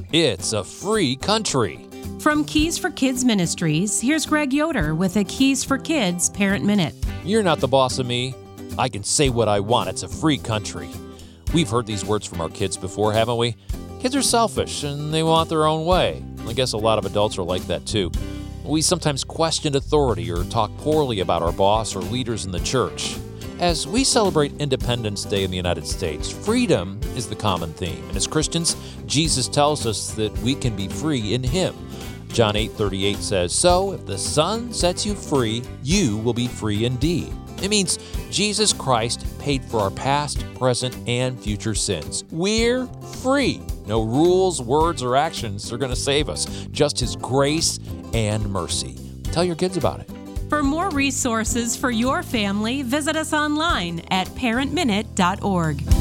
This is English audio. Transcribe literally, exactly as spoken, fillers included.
It's a free country. From Keys for Kids Ministries, here's Greg Yoder with a Keys for Kids Parent Minute. You're not the boss of me. I can say what I want. It's a free country. We've heard these words from our kids before, haven't we? Kids are selfish and they want their own way. I guess a lot of adults are like that too. We sometimes question authority or talk poorly about our boss or leaders in the church. As we celebrate Independence Day in the United States, freedom is the common theme. And as Christians, Jesus tells us that we can be free in Him. John eight thirty-eight says, "So if the Son sets you free, you will be free indeed." It means Jesus Christ paid for our past, present, and future sins. We're free. No rules, words, or actions are going to save us. Just His grace and mercy. Tell your kids about it. For more resources for your family, visit us online at parent minute dot org.